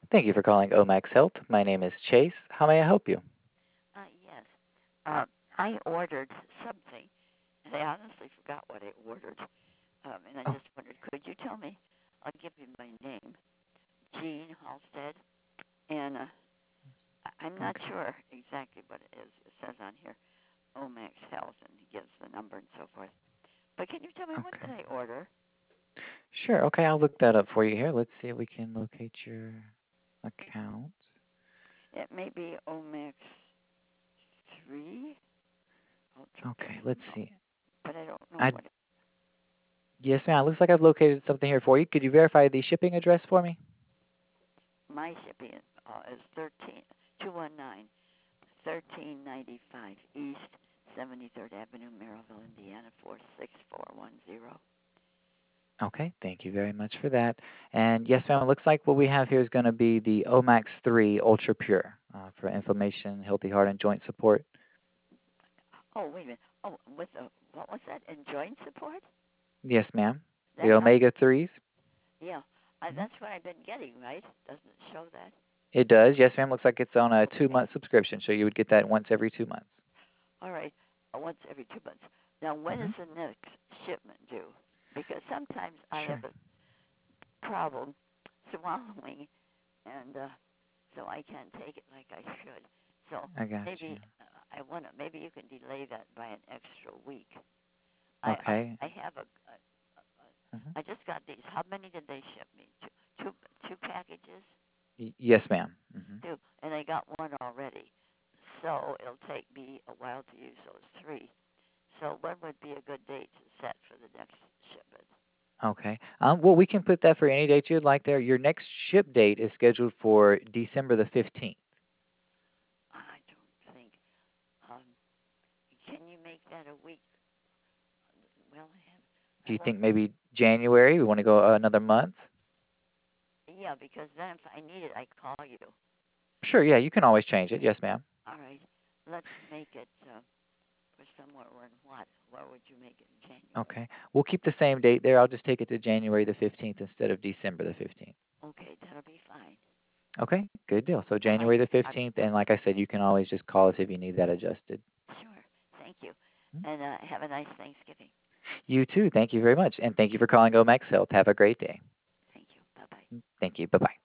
Thank you for calling Omax Health. My name is Chase. How may I help you? Yes. Uh, I ordered something, and I honestly forgot what I ordered. And I Oh, just wondered, could you tell me? I'll give you my name, Jean Halstead, and I'm not okay. sure exactly what it is. It says on here, Omax Health, and he gives the number and so forth. But can you tell me what did Okay. I order? Sure. Okay, I'll look that up for you here. Let's see if we can locate your account. It may be Omax 3 Ultra Pure. Okay, let's see. But I don't know I what Yes, ma'am. Looks like I've located something here for you. Could you verify the shipping address for me? my shipping is 13219 1395 East 73rd Avenue, Merrillville, Indiana 46410. Okay, thank you very much for that. And yes, ma'am, it looks like what we have here is going to be the Omax 3 Ultra Pure for inflammation, healthy heart, and joint support. Oh, wait a minute. Oh, with the, what was that? And joint support? Yes, ma'am. The That must, omega 3s. yeah. That's what I've been getting, right? Doesn't it show that? It does. Yes, ma'am. Looks like it's on a Okay. 2-month subscription, so you would get that once every 2 months. All right. Once every 2 months. Now, when Hmm. is the next shipment due? Because sometimes I have Sure. a problem swallowing, and so I can't take it like I should. So I got you. maybe I want to. Maybe you can delay that by an extra week. I I, Okay. I have Hmm. I just got these. How many did they ship me? Two packages. Yes, ma'am. Two, and I got one already. So it'll take me a while to use those three. So when would be a good date to set for the next shipment? Okay. Well, we can put that for any date you'd like there. Your next ship date is scheduled for December the 15th. I don't think. Um, can you make that a week? Well, Do I you won't. think maybe January? We want to go another month? Yeah, because then if I need it, I call you. Sure. Yeah, you can always change it. Yes, ma'am. All right. Let's make it for somewhere in what? Where would you make it in January? Okay. We'll keep the same date there. I'll just take it to January the 15th instead of December the 15th. Okay, that'll be fine. Okay. Good deal. So All right. January the 15th. And like I said, you can always just call us if you need that adjusted. Sure. Thank you. Mm. And have a nice Thanksgiving. You too. Thank you very much. And thank you for calling Omex Health. Have a great day. Thank you. Bye bye. Thank you. Bye bye.